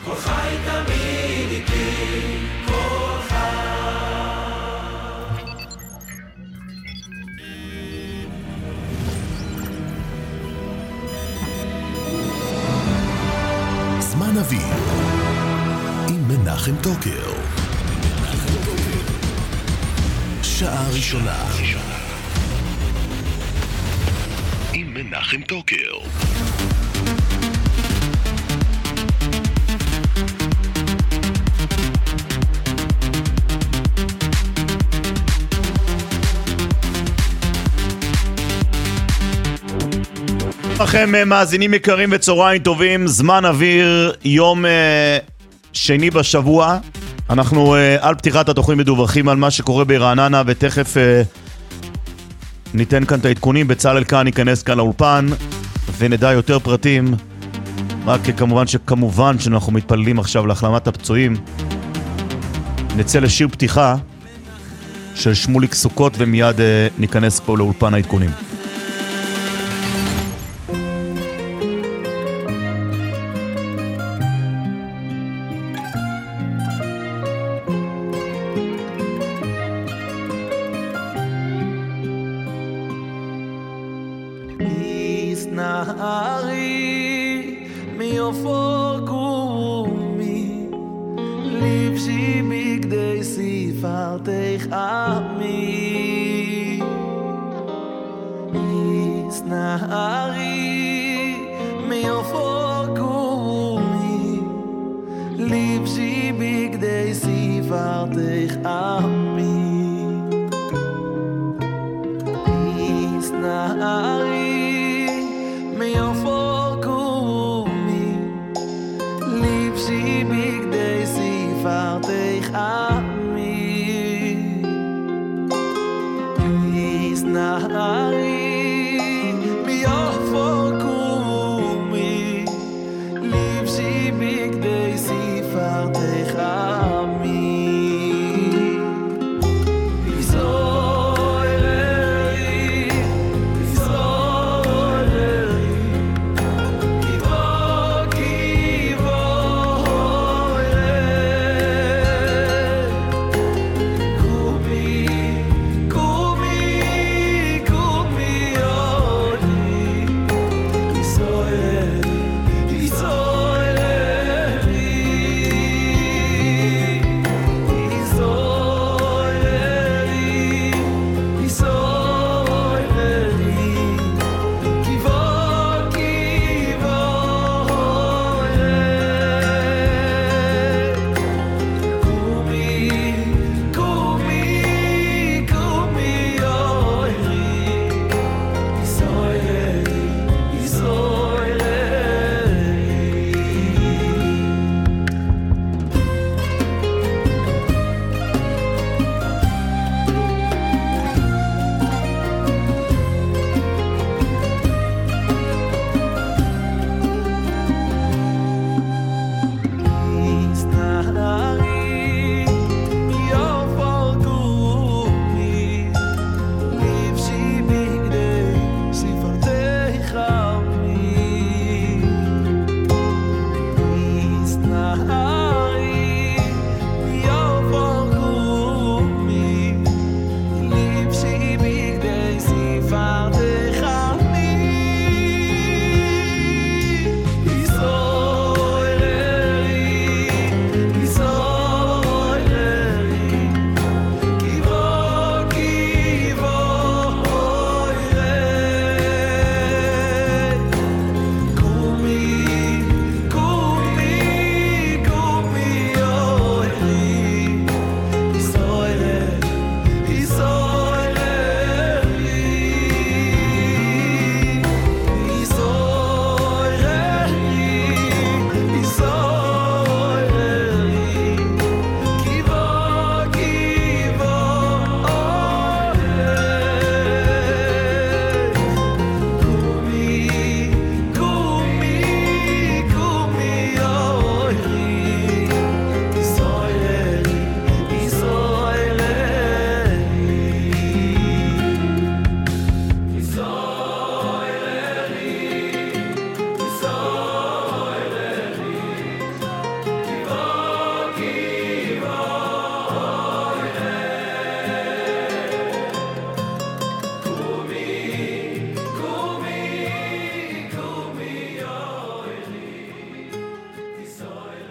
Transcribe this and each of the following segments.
כל חי תמיד איתי, כל חי. זמן אוויר עם מנחם טוקר. שעה ראשונה עם מנחם טוקר. לכם מאזינים יקרים וצהריים טובים, זמן אוויר, יום שני בשבוע. אנחנו על פתיחת התוכנית מדווחים על מה שקורה ברעננה, ותכף ניתן כאן את העדכונים. בצלאל כאן ייכנס כאן לאולפן ונדע יותר פרטים. רק כמובן שאנחנו מתפללים עכשיו להחלמת הפצועים. נצא לשיר פתיחה של שמוליק סוכות ומיד ניכנס פה לאולפן העדכונים.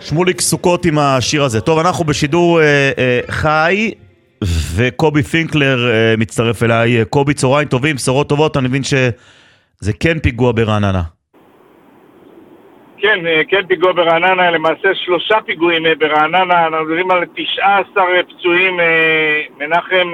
שמוליק סוכות עם השיר הזה. טוב, אנחנו בשידור חי, וקובי פינקלר מצטרף אליי. קובי, צהריים טובים, בשורות טובות, אני מבין שזה כן פיגוע ברעננה. כן פיגוע ברעננה, למעשה 3 פיגועים ברעננה, אנחנו מדברים על 19 פצועים, מנחם,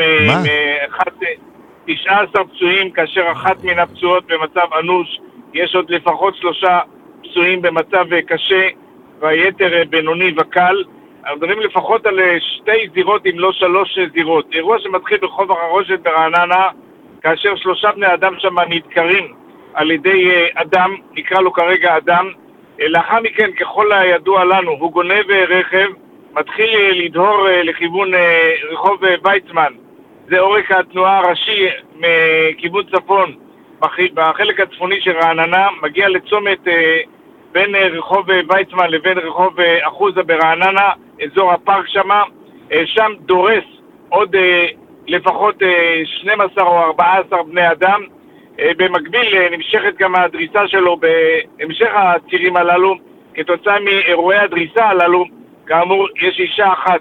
19 פצועים, כאשר אחת מן הפצועות במצב אנוש, יש עוד לפחות 3 פצועים במצב קשה, והיתר בינוני וקל. אנחנו מדברים לפחות על 2 זירות אם לא 3 זירות. אירוע שמתחיל ברחוב החרושת ברעננה, כאשר 3 בני אדם שם נדקרים על ידי אדם, נקרא לו כרגע אדם. לאחר מכן, ככל הידוע לנו, הוא גונב רכב, מתחיל לדהור לכיוון רחוב ויצמן. זה עורק התנועה הראשי מכיוון צפון, בחלק הצפוני של רעננה, מגיע לצומת בין רחוב ויצמן לבין רחוב אחוזה ברעננה, אזור הפארק שם דורס עוד לפחות 12 או 14 בני אדם. במקביל נמשכת גם הדריסה שלו בהמשך הצירים הללו. כתוצאה מאירועי הדריסה הללו, כאמור, יש אישה אחת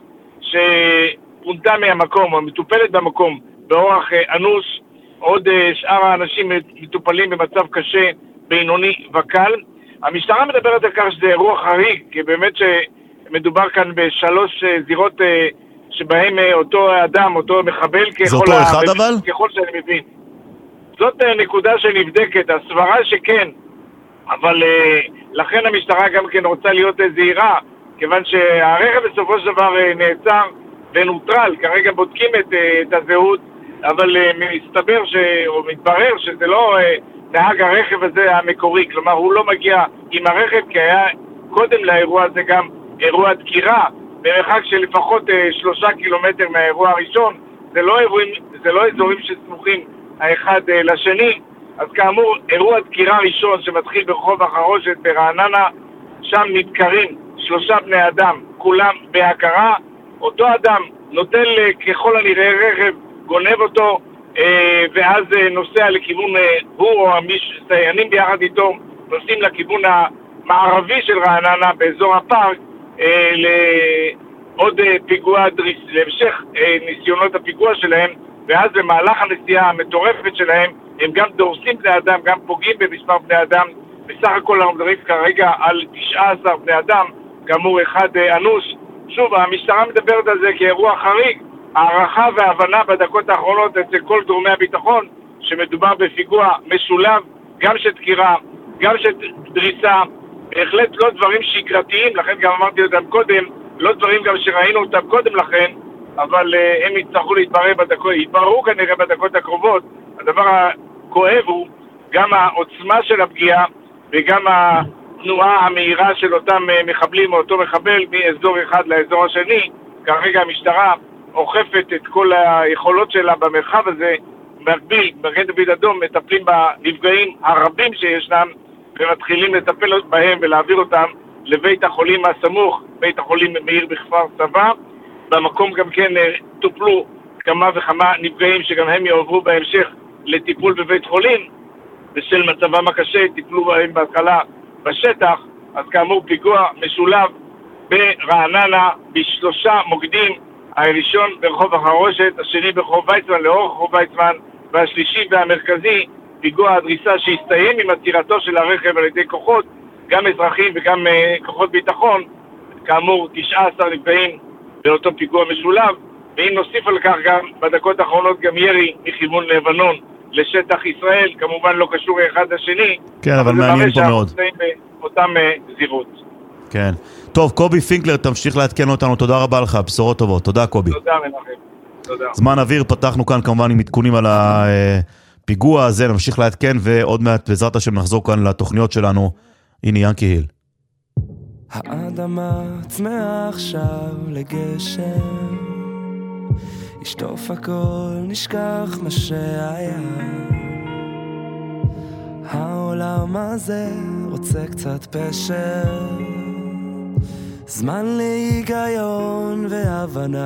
שפונתה מהמקום או מטופלת במקום באורח אנוש. עוד שאר האנשים מטופלים במצב קשה, בינוני וקל. המשטרה מדברת על כך שזה אירוע חריג, כי באמת שמדובר כאן ב3 זירות שבהם אותו אדם, אותו מחבל, זה אותו אחד אבל? ככל שאני מבין. זאת נקודה שנבדקת, הסברה שכן, אבל לכן המשטרה גם כן רוצה להיות זהירה, כיוון שהרכב בסופו של דבר נעצר ונוטרל, כרגע בודקים את הזהות, אבל מסתבר או מתברר שזה לא נהג הרכב הזה המקורי, כלומר הוא לא מגיע עם הרכב, כי היה קודם לאירוע הזה גם אירוע דקירה, במרחק של לפחות 3 קילומטר מהאירוע הראשון. זה לא אזורים שסמוכים האחד לשני. אז כאמור, אירוע דקירה ראשון שמתחיל ברחוב החרושת ברעננה, שם נדקרים 3 בני אדם, כולם בהכרה. אותו אדם נוטל ככל הנראה רכב, גונב אותו, ואז נוסע לכיוון, הוא או סייענים ביחד איתו נוסעים לכיוון המערבי של רעננה באזור הפארק, לעוד פיגוע להמשך ניסיונות הפיגוע שלהם. ואז במהלך הנסיעה המטורפת שלהם הם גם דורסים בני אדם, גם פוגעים במספר בני אדם. בסך הכל אנחנו מדברים כרגע על 19 בני אדם, כאמור אחד אנוש. שוב, המשטרה מדברת על זה כאירוע חריג. הערכה והבנה בדקות האחרונות אצל כל גורמי הביטחון שמדובר בפיגוע משולב, גם של דקירה, גם של דריסה, בהחלט לא דברים שגרתיים, לכן גם אמרתי אותם קודם, לא דברים גם שראינו אותם קודם לכן, אבל הם יצטרכו יתבררו כנראה בדקות הקרובות. הדבר הכואב הוא גם העוצמה של הפגיעה וגם התנועה המהירה של אותם מחבלים או אותו מחבל מאזור אחד לאזור השני. כרגע המשטרה אוכפת את כל היכולות שלה במרחב הזה. במקביל, מגן דוד אדום מטפלים בנפגעים הרבים שישנם ומתחילים לטפל בהם ולהעביר אותם לבית החולים הסמוך, בית החולים מאיר בכפר סבא. במקום גם כן טופלו כמה וכמה נפגעים שגם הם יעברו בהמשך לטיפול בבית חולים, בשל מצבם הקשה טיפלו בהם בהתחלה בשטח. אז כאמור פיגוע משולב ברעננה ב3 מוקדים, הראשון ברחוב החרושת, השני ברחוב ויצמן לאורך רחוב ויצמן, והשלישי והמרכזי פיגוע הדריסה שהסתיים עם עצירתו של הרכב על ידי כוחות, גם אזרחים וגם כוחות ביטחון. כאמור 19 נפגעים באותו פיגוע משולב, ואם נוסיף על כך גם בדקות האחרונות גם ירי מכיוון לבנון לשטח ישראל, כמובן לא קשור אחד לשני. כן, אבל מעניין פה מאוד. אותם זירות. כן. טוב, קובי פינקלר, תמשיך לעדכן אותנו, תודה רבה לך, בשורות טובות. תודה קובי. תודה מנחם. תודה. זמן אוויר, פתחנו כאן כמובן עם עדכונים על הפיגוע הזה, נמשיך לעדכן ועוד מעט בעזרת השם נחזור כאן לתוכניות שלנו. הנה ינקי היל. האדמה צמאה עכשיו לגשם, ישטוף הכל, נשכח מה שהיה. העולם הזה רוצה קצת פשר, זמן להיגיון והבנה.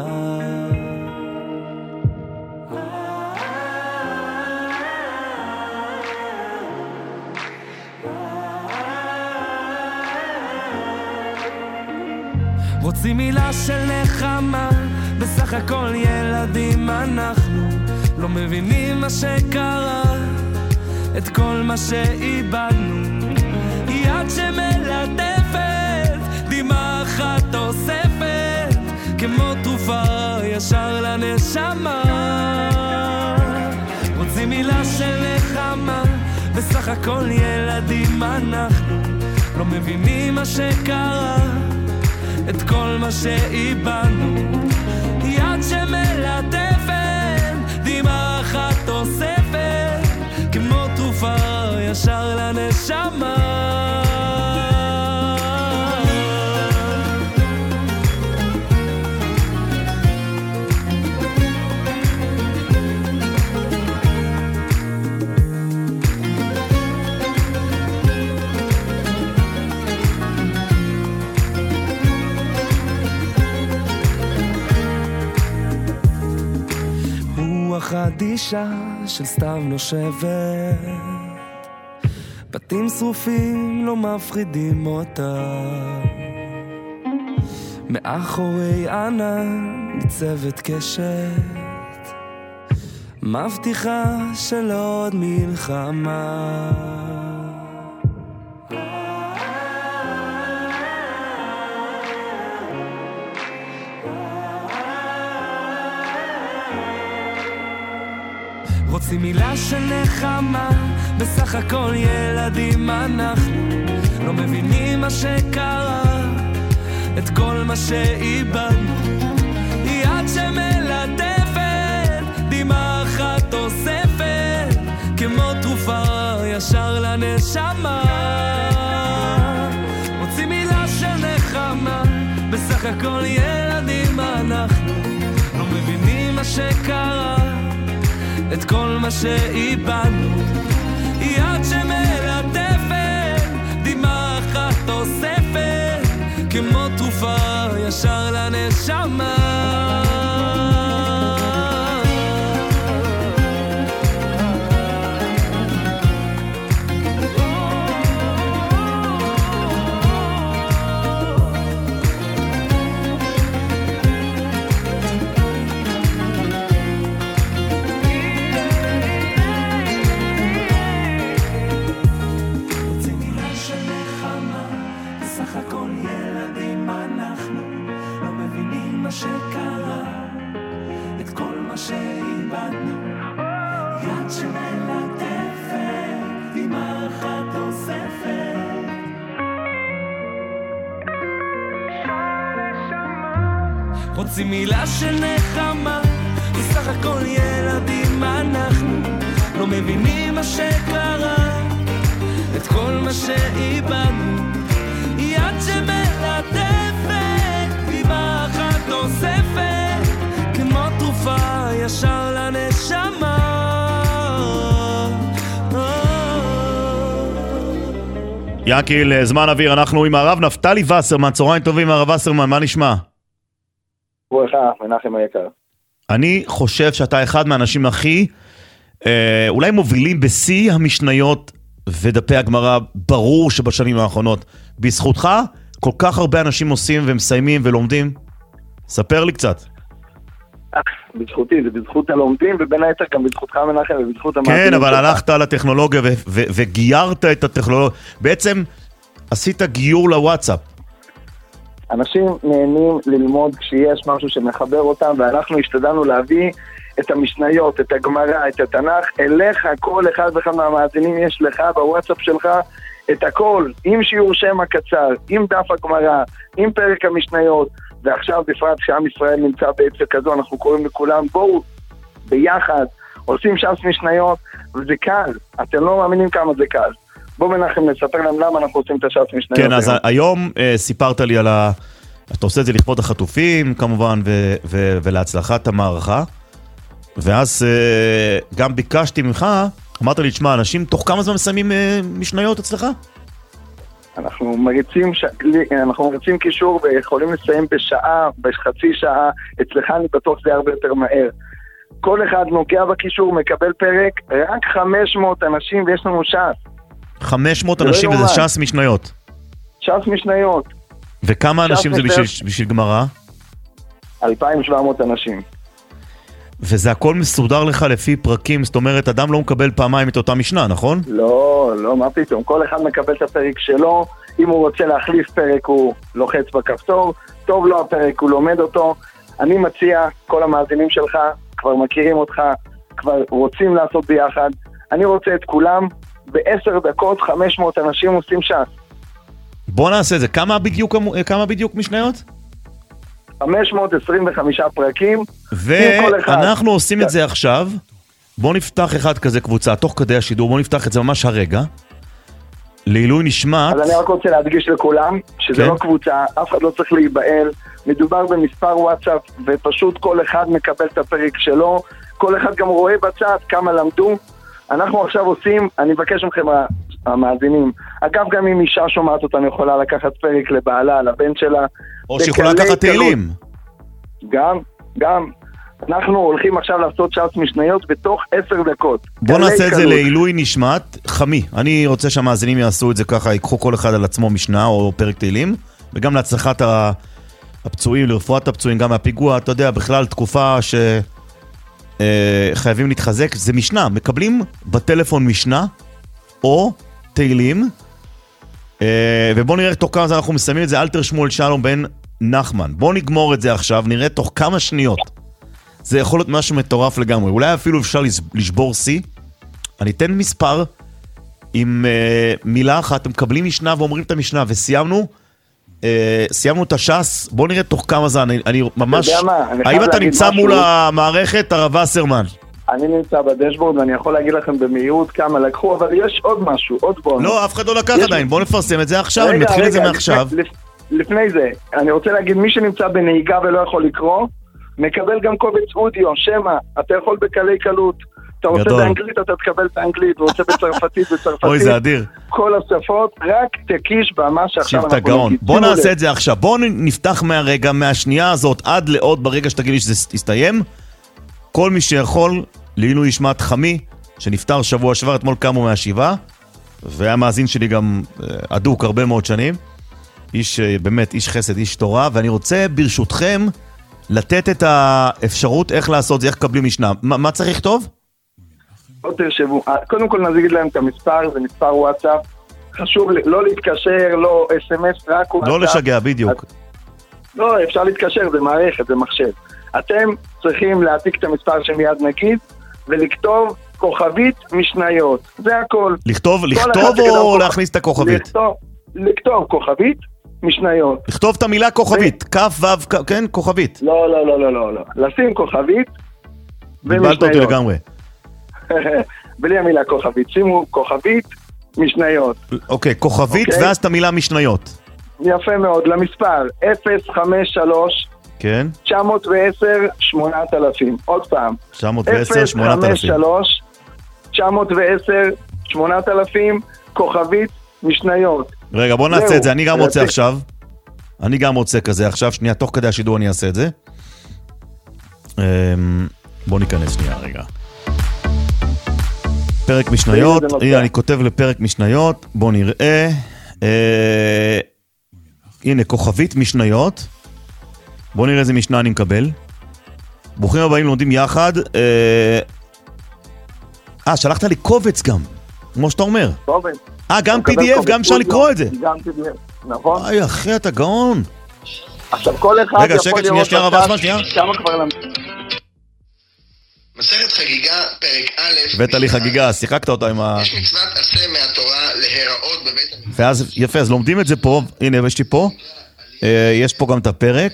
רוצים מילה של נחמה, בסך הכל ילדים אנחנו, לא מבינים מה שקרה, את כל מה שאיבדנו. יד שמלטפת, דמעה אחת אוספת, כמו תרופה ישר לנשמה. רוצים מילה של נחמה, בסך הכל ילדים אנחנו, לא מבינים מה שקרה, את כל מה שאיבדנו. יד שמלטפת, דמעה אחת אוספת, כמו תרופה ישר לנשמה. חדישה של סתיו נושבת, בתים שרופים לא מפחידים אותה, מאחורי ענן ניצבת קשת, מבטיחה של עוד מלחמה. רוצים מילה של נחמה, בסך הכל ילדים אנחנו, לא מבינים מה שקרה, את כל מה שאיבדנו. יד שמלטפת, דמעה אחת אוספת, כמו תרופה ישר לנשמה. רוצים מילה של נחמה, בסך הכל ילדים אנחנו, לא מבינים מה שקרה, את כל מה שאיבדנו. יד שמלטפת, דמעה אחת אוספת, כמו תרופה ישר לנשמה. רוצים מילה של נחמה, בסך הכל ילדים אנחנו, לא מבינים מה שקרה, את כל מה שאיבדנו. יד שמלטפת, דמעה אחת אוספת, כמו תרופה ישר לנשמה. ינקיל, זמן אוויר, אנחנו עם הרב נפתלי וסרמן. צהריים טובים, הרב וסרמן, מה נשמע? ברוכה, מנחם היקר. אני חושב שאתה אחד מהאנשים הכי אולי מובילים בשיא המשניות ודפי הגמרא, ברור שבשנים האחרונות. בזכותך כל כך הרבה אנשים עושים ומסיימים ולומדים. ספר לי קצת. בזכותי, זה בזכות הלומדים, ובין היתר גם בזכותך מנחם ובזכות המעטים. כן, אבל הלכת על הטכנולוגיה וגיירת את הטכנולוגיה. בעצם עשית גיור לוואטסאפ. אנשים נהנים ללמוד כשיש משהו שמחבר אותם, ואנחנו השתדלנו להביא את המשניות, את הגמרא, את התנ"ך, אליך, כל אחד ואחד מהמאזינים יש לך בוואטסאפ שלך את הכל, עם שיעור שם הקצר, עם דף הגמרא, עם פרק המשניות, ועכשיו בפרט שעם ישראל נמצא בעצה כזו, אנחנו קוראים לכולם, בואו ביחד, עושים ש"ס משניות, וזה קל, אתם לא מאמינים כמה זה קל. בואו מנחם נספר להם למה אנחנו עושים את הש"ס משניות. כן, אז היום סיפרת לי על אתה עושה את זה לכבוד החטופים כמובן, ולהצלחת המערכה, ואז גם ביקשתי ממך, אמרת לי, תשמע, אנשים תוך כמה זמן מסיימים משניות אצלך? אנחנו מריצים קישור ויכולים לסיים בשעה, בחצי שעה, אצלך אני בטוח זה הרבה יותר מהר. כל אחד נוגע בקישור, מקבל פרק, רק 500 אנשים ויש לנו ש"ס. 500 אנשים וזה ש"ס משניות. ש"ס משניות. וכמה אנשים זה בשביל גמרא? 2,700 אנשים. וזה הכל מסודר לך לפי פרקים, זאת אומרת, אדם לא מקבל פעמיים את אותה משנה, נכון? לא, מה פתאום, כל אחד מקבל את הפרק שלו, אם הוא רוצה להחליף פרק הוא לוחץ בכפתור, טוב לו הפרק, הוא לומד אותו. אני מציע, כל המאזינים שלך כבר מכירים אותך, כבר רוצים לעשות ביחד, אני רוצה את כולם, ב10 דקות 500 אנשים עושים ש"ס. בוא נעשה את זה, כמה בדיוק משניות? 525 פרקים. ואנחנו עושים את זה עכשיו, בוא נפתח אחד כזה קבוצה, תוך כדי השידור, בוא נפתח את זה ממש הרגע, לעילוי נשמת. אז אני רק רוצה להדגיש לכולם, שזה כן? לא קבוצה, אף אחד לא צריך להיבהל, מדובר במספר וואטסאפ, ופשוט כל אחד מקבל את הפרק שלו, כל אחד גם רואה בצד כמה למדו. אנחנו עכשיו עושים, אני מבקש מכם המאזינים, אגב גם אם אישה שומעת אותנו יכולה לקחת פרק לבעלה, לבן שלה, או שיכולה לקחת תהילים. גם. אנחנו הולכים עכשיו לעשות ש"ס משניות בתוך 10 דקות. בוא נעשה את זה לעילוי נשמת חמי. אני רוצה שהמאזינים יעשו את זה ככה, ייקחו כל אחד על עצמו משנה או פרק תהילים, וגם להצלחת הפצועים, לרפואת הפצועים, גם מהפיגוע, אתה יודע, בכלל תקופה שחייבים להתחזק, זה משנה, מקבלים בטלפון משנה או תהילים, ובוא נראה תוך כמה זמן אנחנו מסיימים את זה. אלתר שמואל שלום בן נחמן, בוא נגמור את זה עכשיו, נראה תוך כמה שניות. זה יכול להיות משהו מטורף לגמרי, אולי אפילו אפשר לשבור שיא. אני אתן מספר עם מילה אחת, אתם מקבלים משנה ואומרים את המשנה, וסיימנו את הש"ס. בוא נראה תוך כמה זמן, אני ממש... האם אתה נמצא מול המערכת, הרב וסרמן? אני נמצא בדשבורד ואני יכול להגיד לכם במהירות כמה לקחו, אבל יש עוד משהו, עוד בונוס. לא, אף אחד לא לקח עדיין, בוא נפרסם את זה עכשיו, אני מתחיל את זה מעכשיו. לפני זה, אני רוצה להגיד, מי שנמצא בנהיגה ולא יכול לקרוא, מקבל גם קובץ אודיו, שמה, אתה יכול בקלי קלות, אתה רוצה באנגלית, אתה תקבל באנגלית, ורוצה בצרפתית, אוי, זה אדיר. כל השפות, רק תקיש במה שעכשיו אנחנו נגיד. בוא נעשה את זה עכשיו, בוא נפתח מהרגע, מהשנייה הזאת, עד לעוד ברגע שתגיד לי שזה יסתיים, כל מי שיכול, לעילוי נשמת חמי, שנפטר שבוע שעבר, אתמול קמו מהשבעה, והיה מאזין שלי גם אדוק הרבה מאוד שנים, איש באמת, איש חסד, איש תורה, ואני רוצה ברשותכם לתת את האפשרות איך לעשות זה, איך קבלים משנה. מה צריך לכתוב? תרשבו, קודם כל נגיד להם את המספר, זה מספר וואטסאפ, חשוב לא להתקשר, לא SMS, רק וואטסאפ. לא לשגע, בדיוק. לא, אפשר להתקשר, זה מערכת, זה מחשב. אתם צריכים להעתיק את המספר שמיד נגיד, ולכתוב כוכבית משניות. זה הכל. לכתוב או להכניס את הכוכבית? לכתוב כוכבית משניות. לכתוב את המילה כוכבית, כף וו, כן, כוכבית. לא. לשים כוכבית בלבלת אותי לגמרי. בלי המילה כוכבית, שימו כוכבית משניות. אוקיי, כוכבית ואז את המילה משניות. יפה מאוד, למספר 053 כן. 910-8000. עוד פעם. 910-8000. 910-8000, כוכבית משניות. רגע, בוא נעשה את זה. אני גם רוצה עכשיו. אני גם רוצה כזה עכשיו. שנייה, תוך כדי השידור אני אעשה את זה. בוא ניכנס שנייה, רגע. פרק משניות. הנה, אני כותב לפרק משניות. בוא נראה. הנה, כוכבית משניות. בוא נראה איזה משנה אני מקבל. ברוכים הבאים, לומדים יחד. שלחת לי קובץ גם, כמו שאתה אומר. קובץ. גם PDF, גם אפשר לקרוא את זה. גם PDF, נכון. אחי, אתה גאון. עכשיו כל אחד רגע, שקט, שנייה, רבה, שנייה. כמה כבר למד. מסכת חגיגה, פרק א'. הבאת לי חגיגה, שיחקת אותה עם יש מצוות עשה מהתורה להיראות בבית המקדש. ואז, יפה, אז לומדים את זה פה. הנה, יש לי פה. יש פה גם את הפרק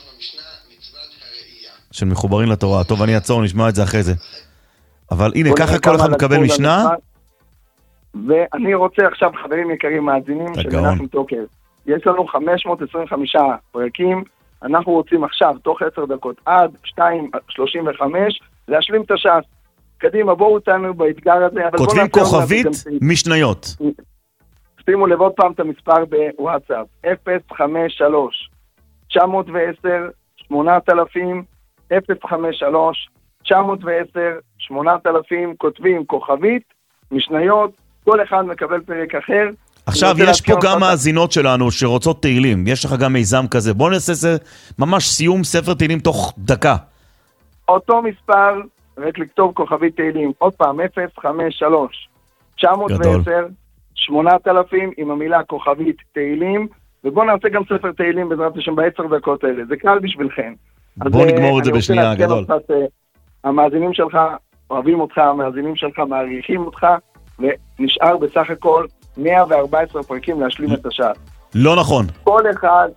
של מחוברים לתורה. טוב, אני אעצור, נשמע את זה אחרי זה. אבל הנה, ככה כל אחד מקבל משנה. ואני רוצה עכשיו, חברים יקרים מאזינים, שמנחנו תוקף. יש לנו 525 פרקים, אנחנו רוצים עכשיו, תוך 10 דקות, עד 2:35, להשלים את הש"ס. קדימה, בואו אותנו באתגר הזה. כותבים כוכבית משניות. שימו לב עוד פעם את המספר בוואטסאפ, 053 910 8000, 053 910 8000, כותבים כוכבית משניות, כל אחד מקבל פרק אחר. עכשיו, יש פה גם מאזינות שלנו שרוצות תהילים. יש לך גם מיזם כזה. בוא נעשה זה ממש סיום ספר תהילים תוך דקה. אותו מספר, רק לכתוב כוכבית תהילים. עוד פעם, 053 910 8,000 עם המילה כוכבית תהילים, ובוא נעשה גם ספר תהילים בעזרת השם ב10 דקות האלה. זה קל בשבילכם. בוא נגמור את זה בשנייה, גדול. המאזינים שלך אוהבים אותך, המאזינים שלך מעריכים אותך, ונשאר בסך הכל 114 פרקים להשלים את השעה. לא נכון. כל אחד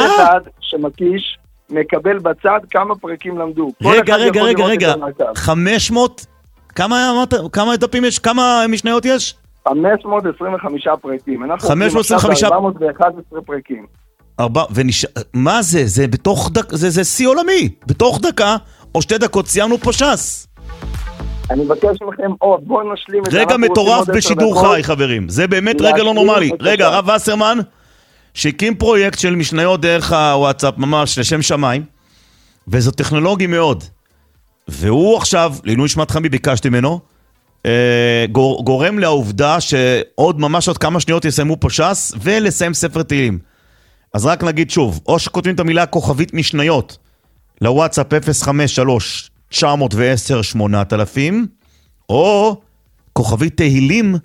שמקיש מקבל בצד כמה פרקים למדו. רגע. 500? כמה דפים יש? כמה משניות יש? 525 פרקים. 525? 411 פרקים. מה זה? זה בתוך דקה, זה שיא עולמי. בתוך דקה או 2 דקות סיימנו פה ש"ס. אני מבקש מכם עוד, בואו נשלים את זה. רגע מטורף בשידור חי, חברים. זה באמת רגע לא נורמלי. רגע, הרב וסרמן, שהקים פרויקט של משניות דרך הוואטסאפ, ממש לשם שמיים, וזו טכנולוגי מאוד. והוא עכשיו, לעילוי נשמת חמי ביקשתי ממנו, גורם לעובדה שעוד ממש עוד כמה שניות יסיימו פה ש"ס, ולסיים ספר תהילים. אז רק נגיד שוב, או שכותבים את המילה כוכבית משניות, לוואטסאפ 053 910 8,000, או כוכבית תהילים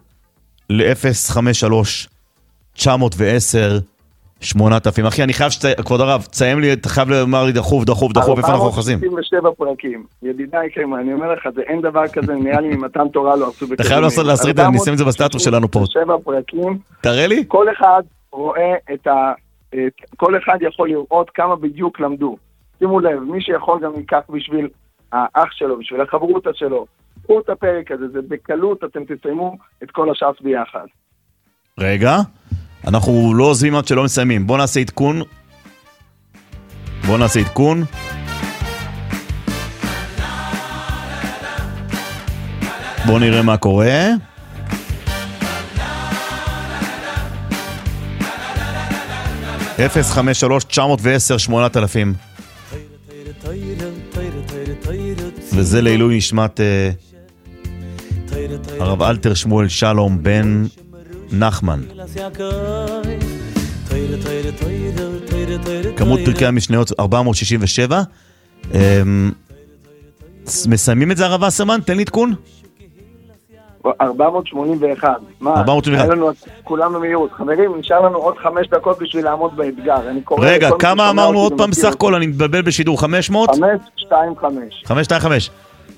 ל-053 910 8,000. אחי, אני חייב כבוד הרב, תסיים לי, אתה חייב לומר לי דחוף, איפה אנחנו אוחזים? 467 פרקים. ידידיי, אני אומר לך, זה אין דבר כזה, נראה לי ממתן תורה לא עשו אתה חייב להסריט, אני אשים את זה בסטטוס שלנו פה. 467 פרקים. תראה לי? כל אחד רואה כל אחד יכול לראות כמה בדיוק למדו. שימו לב, מי שיכול גם ייקח בשביל האח שלו, בשביל החברותה שלו. קחו את הפרק הזה, זה בקלות, אתם תסיימו את כל הש"ס ביחד. רגע, אנחנו לא עוזבים עד שלא מסיימים. בוא נעשה עדכון. בוא נראה מה קורה. אפס 53 910 8,000. וזה לעילוי נשמת הרב אלתר שמואל שלום בן נחמן. כמות פרקי המשניות 467. מסיימים את זה הרב וסרמן? תן לי עדכון. 481. מה? 481. היה לנו כולם במהירות. חברים, נשאר לנו עוד 5 דקות בשביל לעמוד באתגר. רגע, כמה אמרנו עוד פעם בסך הכל? אני מתבלבל בשידור. 500? 525. 525.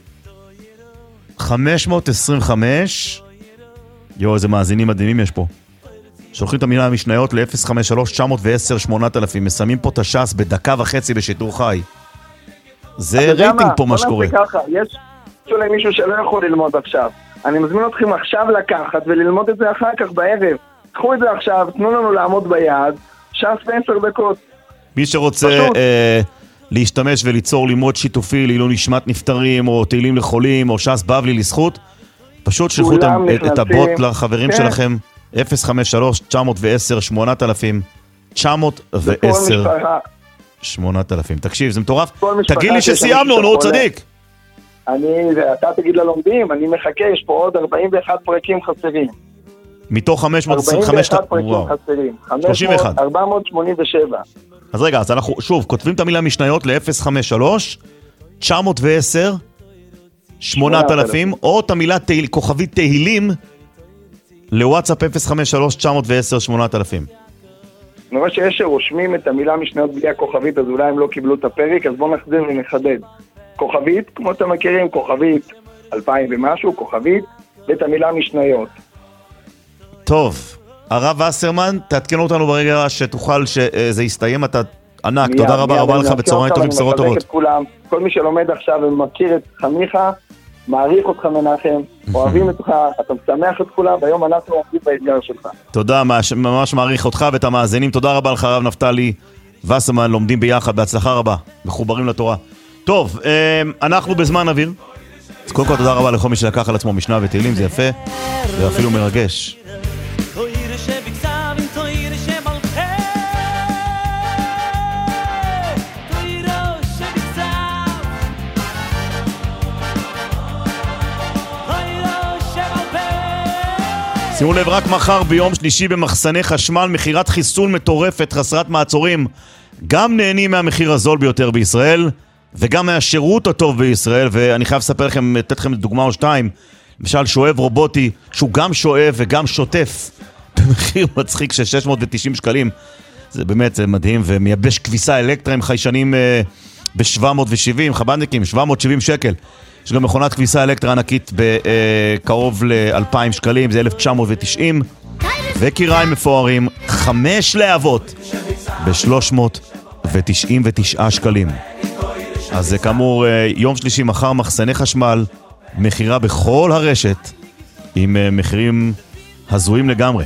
525. יו, איזה מאזינים מדהימים יש פה. שולחים את המילה המשניות ל-053 910 8,000. מסיימים פה את הש"ס בדקה וחצי בשידור חי. זה רייטינג פה מה שקורה. יש אולי מישהו שלא יכול ללמוד עכשיו. אני מזמין אתכם עכשיו לקחת וללמוד את זה אחר כך בערב. קחו את זה עכשיו, תנו לנו לעמוד ביעד, ש"ס ב10 דקות. מי שרוצה להשתמש וליצור לימוד שיתופי, לעילוי נשמת נפטרים, או תהילים לחולים, או ש"ס בבלי לזכות, פשוט שלחו את הבוט לחברים שלכם, 053 910 8,000, 910 8,000. תקשיב, זה מטורף. תגיד לי שסיימנו, נו צדיק. אתה תגיד ללומדים, אני מחכה, יש פה עוד 41 פרקים חסרים. מתוך 525... 41 פרקים חסרים. 31. 487. אז רגע, אז אנחנו שוב כותבים את המילה משניות ל-053 910 8,000, או את המילה כוכבית תהילים לוואטסאפ 053 910 8,000. אני רואה שיש שרושמים את המילה משניות בלי הכוכבית, אז אולי הם לא קיבלו את הפרק, אז בואו נחזיר ונחדד. כוכבית, כמו אתם מכירים, כוכבית 2000 ומשהו, כוכבית, ואת המילה משניות. טוב, הרב וסרמן, תעדכן אותנו ברגע שתוכל שזה יסתיים, אתה ענק, תודה רבה לך בצהריים טובים, בשורות טובות. כל מי שלומד עכשיו ומכיר את חמיך, מעריך אותך מנחם, אוהבים אותך, אתה משמח את כולם, והיום אנחנו עובדים באתגר שלך. תודה, ממש מעריך אותך ואת המאזינים, תודה רבה לך הרב נפתלי וסרמן, לומדים ביחד, בהצלחה רבה, מחוברים לתורה. טוב, אנחנו בזמן אוויר. אז קודם כל תודה רבה לכל מי שלקח על עצמו משנה ותהילים, זה יפה ואפילו מרגש. שימו לב, רק מחר ביום שלישי במחסני חשמל מחירת חיסול מטורפת חסרת מעצורים. גם נהנים מהמחיר הזול ביותר בישראל וגם מהשירות הטוב בישראל. ואני חייב לספר לכם, לתת לכם דוגמה או שתיים. למשל שואב רובוטי שהוא גם שואב וגם שוטף במחיר מצחיק של 690 שקלים. זה באמת מדהים. ומייבש כביסה אלקטרה עם חיישנים ב-770, חבדניקים, 770 שקל. יש גם מכונת כביסה אלקטרה ענקית בקרוב ל-2,000 שקלים, זה 1990. וקיריים מפוארים, 5 להבות ב-399 שקלים. אז זה כאמור יום שלישי מחר מחסני חשמל, מחירה בכל הרשת עם מחירים הזויים לגמרי.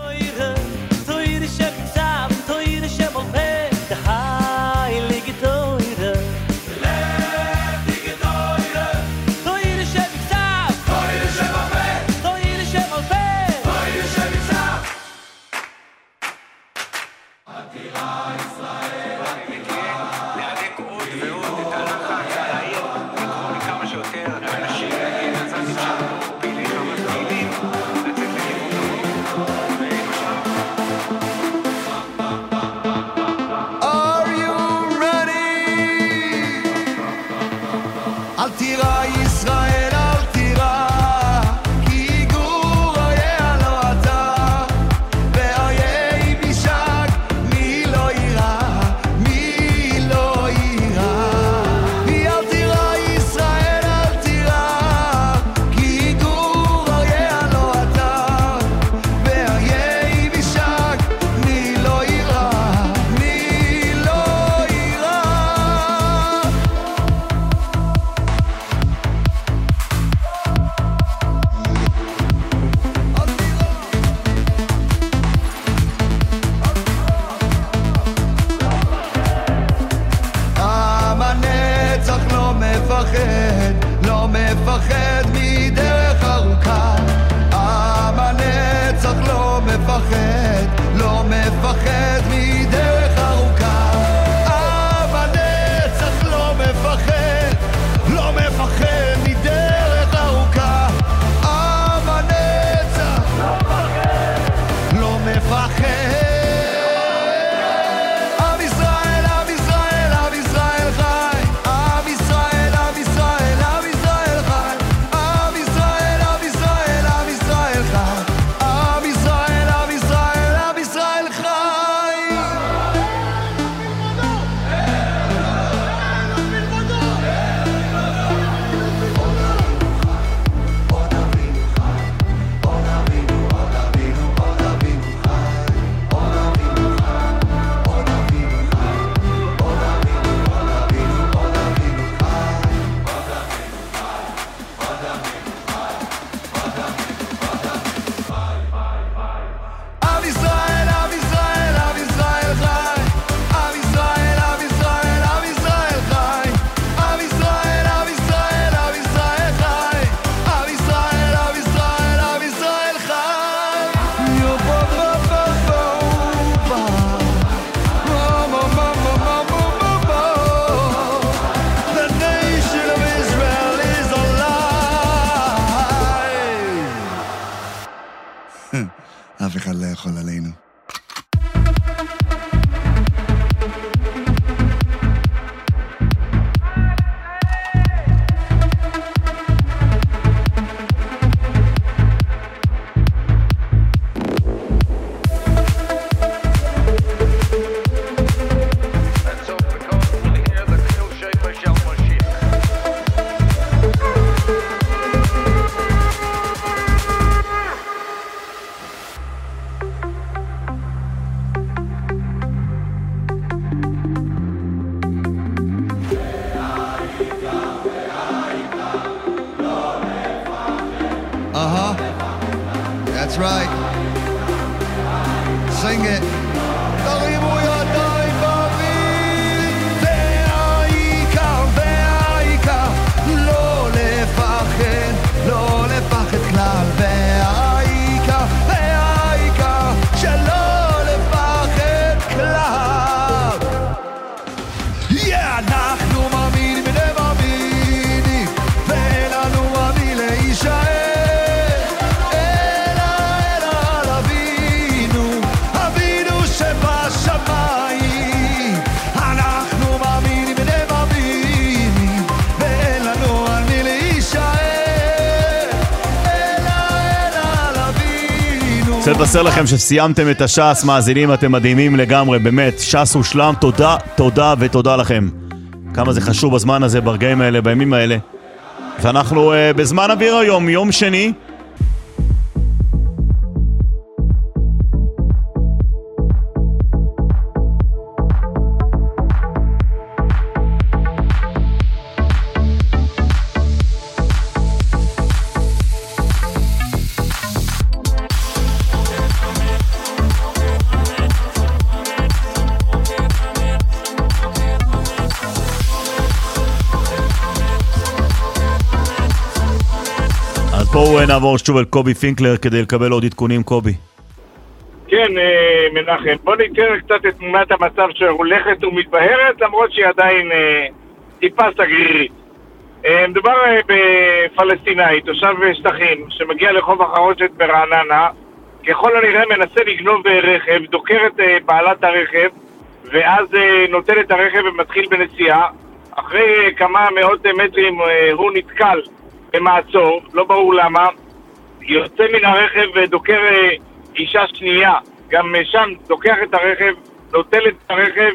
אף אחד לא יכול עלינו. That's right. Sing it. תרימו ידיים באוויר. והעיקר, לא לפחד, לא לפחד כלל. והעיקר, שלא לפחד כלל. אנחנו מאמינים ואין לנו מי להישאר. רוצה לבשר לכם שסיימתם את הש"ס, מאזינים, אתם מדהימים לגמרי, באמת, ש"ס הושלם, תודה, תודה ותודה לכם. כמה זה חשוב בזמן הזה, ברגעים האלה, בימים האלה. ואנחנו בזמן אוויר היום, יום שני. בואו נעבור שוב אל קובי פינקלר כדי לקבל עוד עדכונים. קובי. כן, מנחם, בוא ניתן קצת את תמונת המצב שהולכת ומתבהרת, למרות שהיא עדיין טיפה סגרירית. מדובר בפלסטינאי, תושב שטחים, שמגיע לחוף החרושת ברעננה, ככל הנראה מנסה לגנוב רכב, דוקר את בעלת הרכב, ואז נוטל את הרכב ומתחיל בנסיעה. אחרי כמה מאות מטרים הוא נתקל במעצור, לא ברור למה, יוצא מן הרכב ודוקר אישה שנייה, גם שם דוקח את הרכב, נוטל את הרכב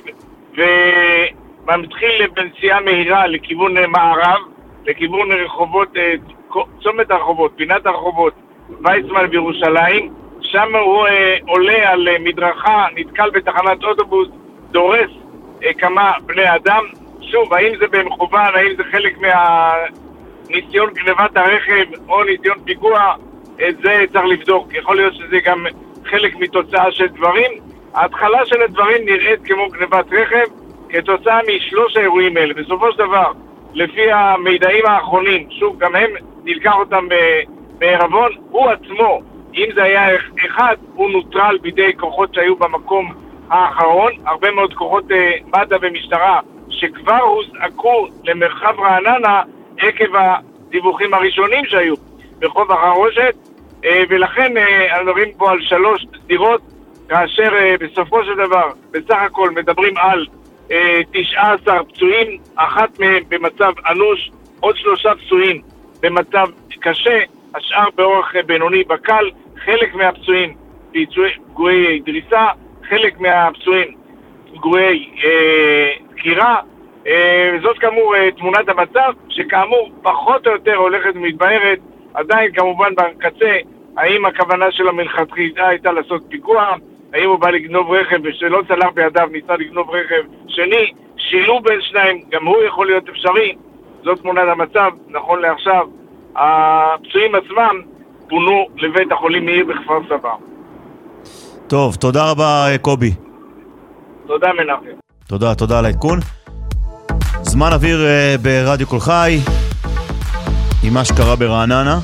ומתחיל בנסיעה מהירה לכיוון מערב, לכיוון רחובות, צומת הרחובות, פינת הרחובות, ויצמן בירושלים. שם הוא עולה על מדרכה, נתקל בתחנת אוטובוס, דורס כמה בני אדם. שוב, האם זה במכוון, האם זה חלק ניסיון גנבת הרכב או ניסיון פיגוע, את זה צריך לבדוק. יכול להיות שזה גם חלק מתוצאה של דברים. ההתחלה של הדברים נראית כמו גנבת רכב כתוצאה משלוש האירועים האלה. בסופו של דבר, לפי המידעים האחרונים, שוב, גם הם נלקח אותם בערבון, הוא עצמו, אם זה היה אחד, הוא נוטרל בידי כוחות שהיו במקום האחרון. הרבה מאוד כוחות מד"א ומשטרה שכבר הוזעקו למרחב רעננה עקב הדיווחים הראשונים שהיו בחוף החרושת, ולכן אנחנו מדברים פה על 3 דירות, כאשר בסופו של דבר בסך הכל מדברים על 19 פצועים, אחת מהם במצב אנוש, עוד 3 פצועים במצב קשה, השאר באורך בינוני בקל. חלק מהפצועים פגועי דריסה, חלק מהפצועים פגועי דקירה. זאת כאמור תמונת המצב, שכאמור פחות או יותר הולכת ומתבהרת. עדיין כמובן בקצה, האם הכוונה של המלכתחילה הייתה לעשות פיגוע, האם הוא בא לגנוב רכב ושלא צלח בידיו ניסה לגנוב רכב שני, שילוב בין שניים, גם הוא יכול להיות אפשרי. זאת תמונת המצב. נכון לעכשיו הפצועים עצמם פונו לבית החולים מאיר בכפר סבא. טוב, תודה רבה קובי. תודה מנחם. תודה על העדכון. זמן אוויר ברדיו כל חי עם מה שקרה ברעננה.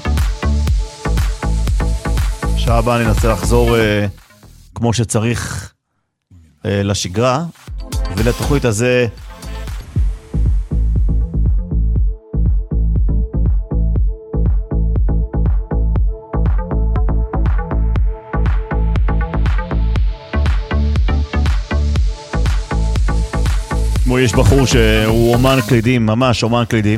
שעה הבאה ננסה לחזור כמו שצריך לשגרה, ולתוכנית הזה יש בחור שהוא אומן קלידים, ממש אומן קלידים.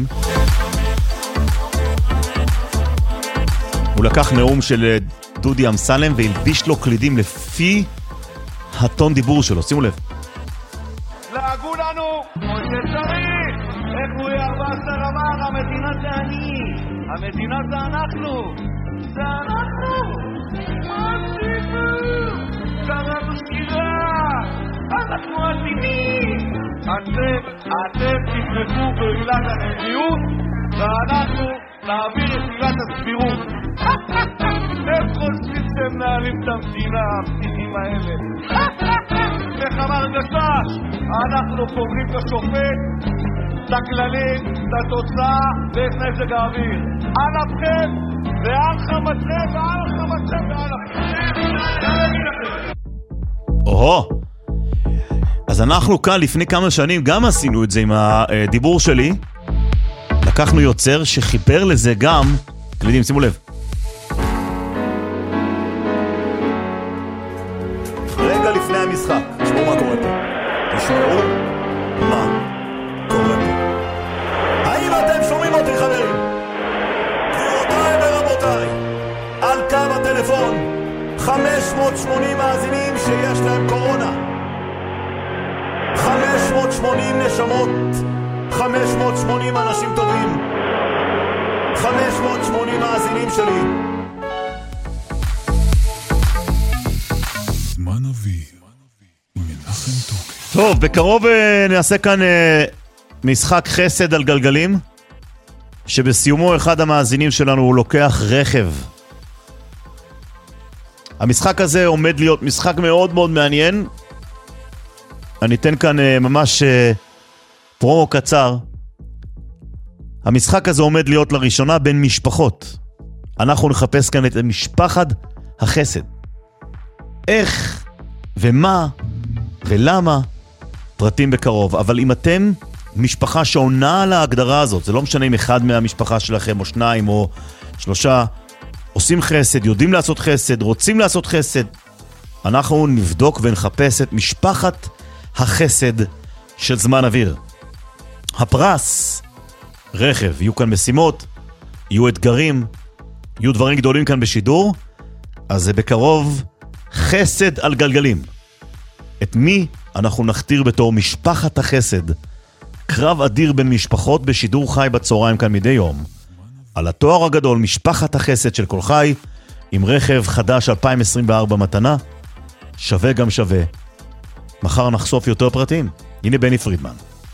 הוא לקח נאום של דודי אמסלם והלביש לו קלידים לפי הטון דיבור שלו. שימו לב. לעגו לנו כמו שצריך. איך הוא ירבסטר אמר, המדינה זה אני, המדינה זה אנחנו. זה אנחנו. מה עשינו? קראנו סקירה. אנחנו עשינים. אתם תתמכו בעילת הנשיאות ואנחנו נעביר את עילת הסבירות. הם חושבים שהם נעלים את המדינה, הפסיכים האלה. איך אמר גשש, אנחנו קובעים את השופט, את הכללים, את התוצאה ואת מזג האוויר. על אפכם ועל חמתכם ועל חמתכם ועל אפכם. אוהו, אז אנחנו כאן לפני כמה שנים גם עשינו את זה עם הדיבור שלי. לקחנו יוצר שחיבר לזה גם קלידים, שימו לב. רגע לפני המשחק, תשמעו מה קורה פה. תשמעו מה קורה פה. האם אתם שומעים אותי חברים? גבירותיי ורבותיי, על קו הטלפון 5 580 מאזינים שיש להם קורונה. 580 נשמות. 580 אנשים טובים. 580 מאזינים שלי. זמן אוויר. מנחם תוקף. טוב, בקרוב נעשה כאן משחק חסד על גלגלים, שבסיומו אחד המאזינים שלנו הוא לוקח רכב. המשחק הזה עומד להיות משחק מאוד מאוד מעניין. אני אתן כאן ממש פרומו קצר. המשחק הזה עומד להיות לראשונה בין משפחות. אנחנו נחפש כאן את משפחת החסד. איך ומה ולמה, פרטים בקרוב. אבל אם אתם משפחה שעונה על ההגדרה הזאת, זה לא משנה אם אחד מהמשפחה שלכם או שניים או שלושה עושים חסד, יודעים לעשות חסד, רוצים לעשות חסד, אנחנו נבדוק ונחפש את משפחת החסד של זמן אוויר. הפרס, רכב, יהיו כאן משימות, יהיו אתגרים, יהיו דברים גדולים כאן בשידור, אז זה בקרוב חסד על גלגלים. את מי אנחנו נכתיר בתור משפחת החסד? קרב אדיר בין משפחות בשידור חי בצהריים כאן מדי יום. על התואר הגדול, משפחת החסד של כל חי, עם רכב חדש 2024 מתנה, שווה גם שווה. מחר נחשוף יותר פרטים. הנה בני פרידמן.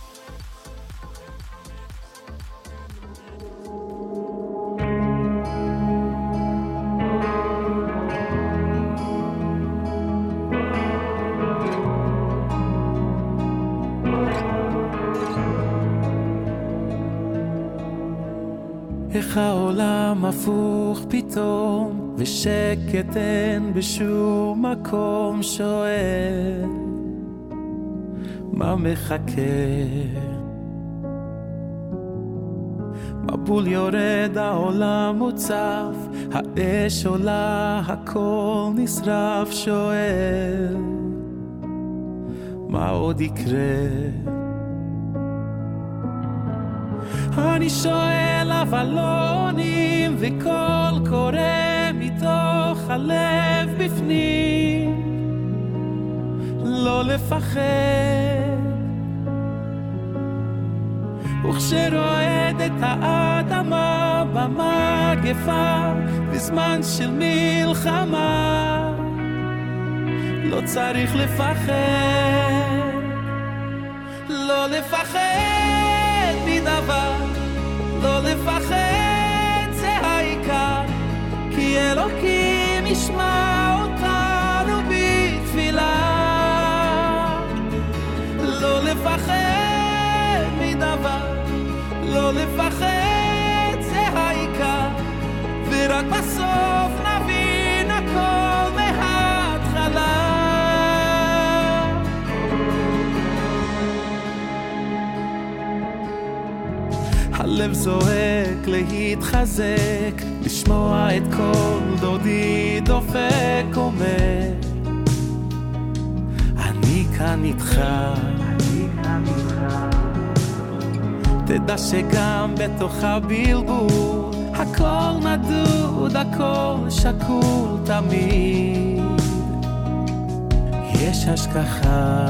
איך העולם הפוך פתאום, ושקט אין בשום מקום, שואל מה מחכה. מבול יורד, העולם מוצף, האש עולה, הכל נשרף, שואל מה עוד יקרה. אני שואל אבל לא עונים, וכל קורא מתוך הלב בפנים, לא לפחד. וכשרועד את האדמה במגפה, בזמן של מלחמה, לא צריך לפחד, לא לפחד מדבר, לא לפחד זה העיקר, כי אלוקים ישמע אותנו בתפילה. לא לפחד מדבר, לא לפחד זה העיקר, ורק בסוף נבין הכל מההתחלה. הלב זועק להתחזק, לשמוע את כל דודי דופק אומר, אני כאן איתך. תדע שגם בתוך הבלבול הכל נדוד, הכל שקול תמיד, יש השכחה.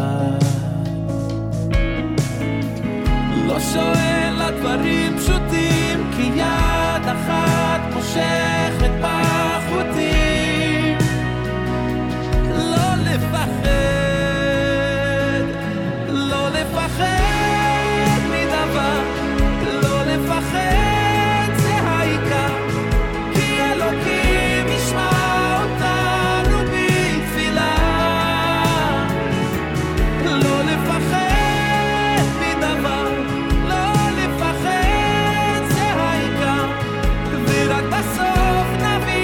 לא שואל הדברים פשוטים, כי יד אחת מושכת בחוטים. לא לפחד, לא לפחד מדבר, לא לפחד זה העיקר, כי אלוקים ישמע אותנו בתפילה. לא לפחד בסוף נביא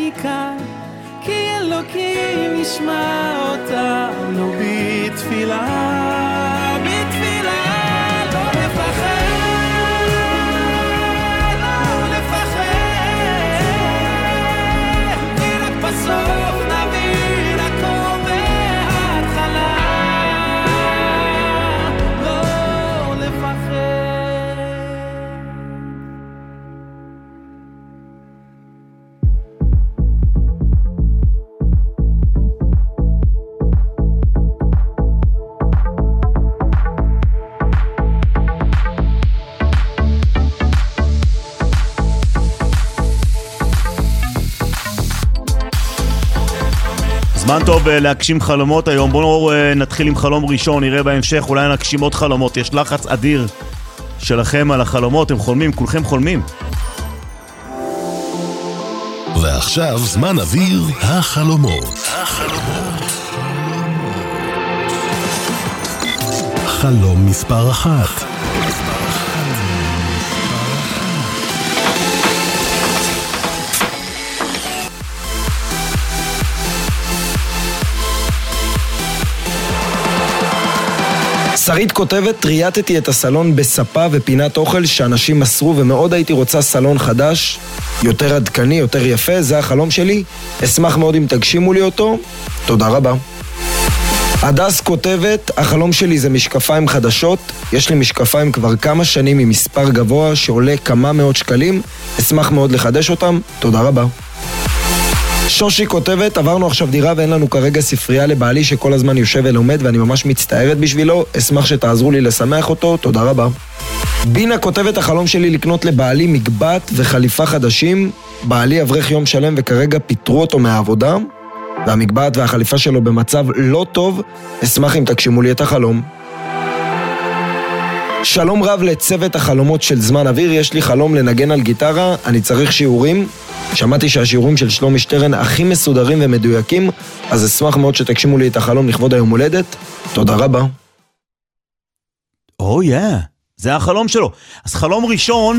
העיקר, כי אלוקים ישמע אותנו בתפילה, בתפילה. לא לפחד, לא לפחד, כי רק בסוף נבין הכל מההתחלה. לא לפחד. זמן טוב להגשים חלומות היום. בואו נתחיל עם חלום ראשון, נראה בהמשך, אולי נגשים עוד חלומות. יש לחץ אדיר שלכם על החלומות, הם חולמים, כולכם חולמים. ועכשיו זמן אוויר החלומות. חלום מספר 1. שרית כותבת, רייתתי את הסלון בספה ופינת אוכל שאנשים מסרו ומאוד הייתי רוצה סלון חדש, יותר עדכני, יותר יפה, זה החלום שלי. אשמח מאוד אם תגשימו לי אותו. תודה רבה. הדס כותבת, החלום שלי זה משקפיים חדשות, יש לי משקפיים כבר כמה שנים עם מספר גבוה שעולה כמה מאות שקלים, אשמח מאוד לחדש אותם. תודה רבה. שושי כותבת, עברנו עכשיו דירה ואין לנו כרגע ספרייה לבעלי שכל הזמן יושב ולומד ואני ממש מצטערת בשבילו, אשמח שתעזרו לי לשמח אותו, תודה רבה. בינה כותבת, החלום שלי לקנות לבעלי מגבעת וחליפה חדשים, בעלי אברך יום שלם וכרגע פיטרו אותו מהעבודה, והמגבעת והחליפה שלו במצב לא טוב, אשמח אם תגשימו לי את החלום. שלום רב לצוות החלומות של זמן אוויר, יש לי חלום לנגן על גיטרה, אני צריך שיעורים, שמעתי שהשיעורים של שלומי שטרן הכי מסודרים ומדויקים, אז אשמח מאוד שתגשימו לי את החלום לכבוד היום הולדת. תודה רבה. זה החלום שלו. אז חלום ראשון,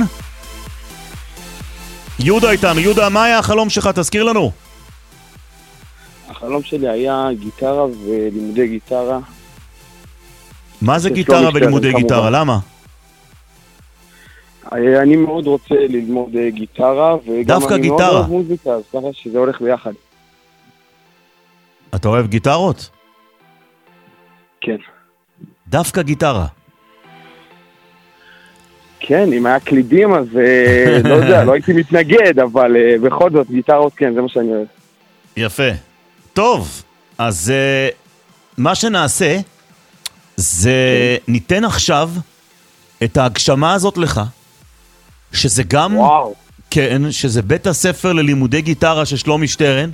יהודה איתנו. יהודה, מה היה החלום שלך? תזכיר לנו. החלום שלי היה גיטרה ולימודי גיטרה. מה זה גיטרה ולימודי גיטרה? למה? אני מאוד רוצה ללמוד גיטרה, וגם דווקא אני גיטרה. מאוד אוהב מוזיקה, אז ככה שזה הולך ביחד. אתה אוהב גיטרות? כן. דווקא גיטרה. כן, אם היה קלידים אז לא יודע, לא הייתי מתנגד, אבל בכל זאת גיטרות כן, זה מה שאני אוהב. יפה. טוב, אז מה שנעשה זה ניתן עכשיו את ההגשמה הזאת לך, שזה גם, כן, שזה בית הספר ללימודי גיטרה של שלומי שטרן,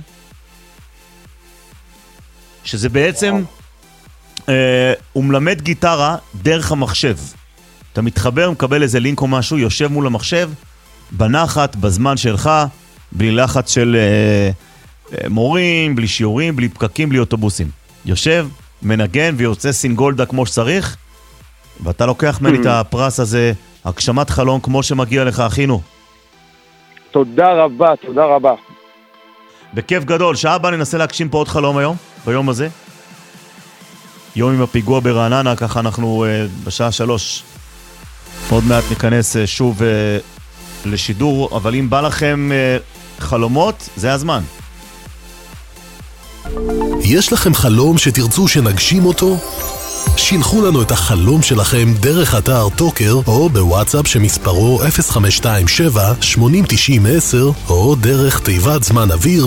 שזה בעצם, הוא מלמד גיטרה דרך המחשב. אתה מתחבר, מקבל איזה לינק או משהו, יושב מול המחשב, בנחת, בזמן שלך, בלי לחץ של מורים, בלי שיעורים, בלי פקקים, בלי אוטובוסים. יושב, מנגן ויוצא סינגולדה כמו שצריך, ואתה לוקח ממני את הפרס הזה, הגשמת חלום כמו שמגיע לך, אחינו. תודה רבה, תודה רבה. בכיף גדול. שעה הבאה ננסה להגשים פה עוד חלום היום, ביום הזה. יום עם הפיגוע ברעננה, ככה אנחנו בשעה 3. עוד מעט ניכנס שוב לשידור, אבל אם בא לכם חלומות, זה הזמן. יש לכם חלום שתרצו שנגשים אותו? שילחו לנו את החלום שלכם דרך אתר טוקר או בוואטסאפ שמספרו 0527-8090-10 או דרך תיבת זמן אוויר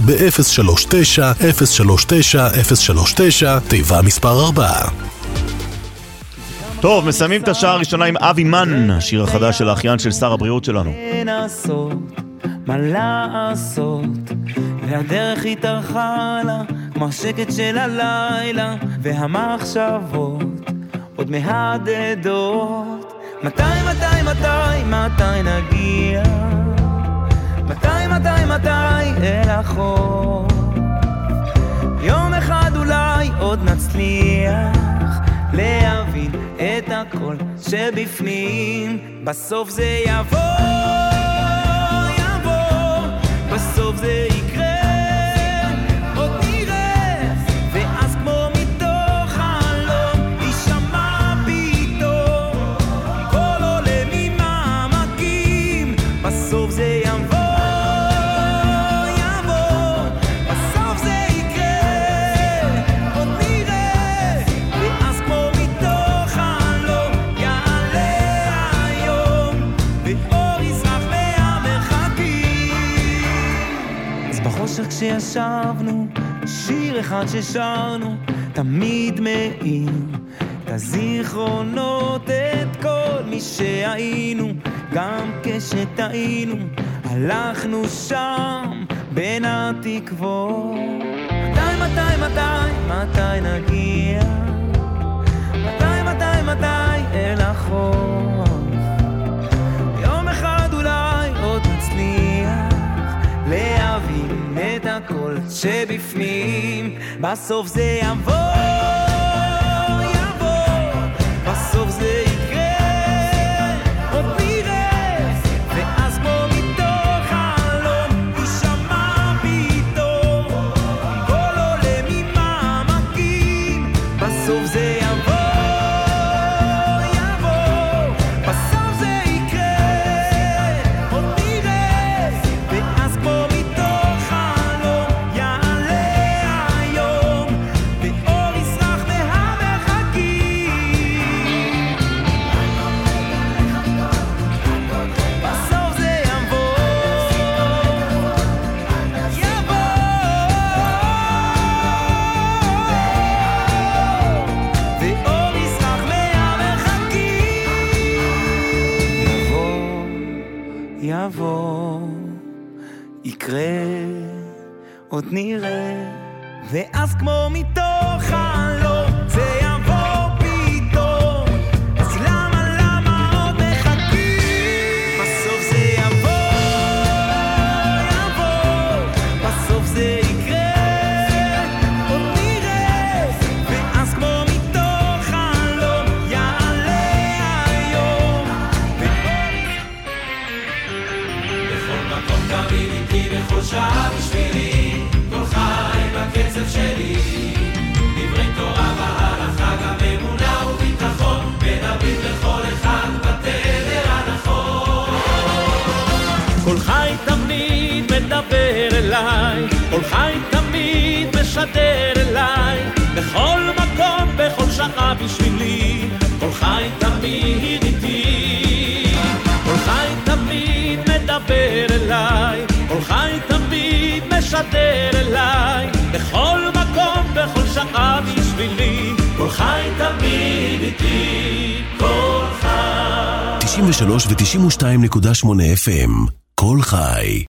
ב-039-039-039 תיבה מספר 4. טוב, מסיימים את השעה הראשונה עם אבי מן, השיר החדש של האחיין של שר הבריאות שלנו. מה לעשות, והדרך התארכה לה כמו השקט של הלילה, והמחשבות עוד מהדהדות. מתי נגיע? מתי אל החוף? יום אחד אולי עוד נצליח להבין את הכל שבפנים, בסוף זה יבוא, בסוף זה יקרה. זוכר כשישבנו, שיר אחד ששרנו, תמיד מעין את הזיכרונות, את כל מי שהיינו, גם כשטעינו, הלכנו שם בין התקוות. מתי נגיע? מתי אל החוף? יום אחד אולי עוד נצליח להבין את הכל שבפנים, בסוף זה יבוא, בסוף זה יקרה, עוד נראה, ואז כמו מתוך חלום יישמע פתאום קול עולה ממעמקים, בסוף זה יבוא, בסוף זה יקרה, עוד נראה, ואז כמו מתוך חלום יעלה היום ואור ישרח מהמרחקים, בסוף זה יבוא, ואור ישרח מהמרחקים, יבוא, יקרה, עוד נראה, ואז כמו מתוך חלום זה יבוא פתאום, אז למה עוד מחכים? בסוף זה יבוא, בסוף זה יקרה, עוד נראה, ואז כמו מתוך חלום יעלה היום בכל מקום תמיד איתי, בכל שעה בשבילי, כל חי בקצב שלי, דברי תורה והלכה, גם אמונה וביטחון, מדברים לכל אחד בתדר הנכון. כל חי תמיד מדבר אליי, כל חי תמיד משדר אליי, בכל מקום, בכל שעה בשבילי, כל חי תמיד איתי, כל חי תמיד מדבר אליי, כל חי תמיד משדר אליי, בכל מקום, בכל שעה בשבילי, כל חי תמיד איתי, כל חי. 93 ו-92.8 FM, כל חי.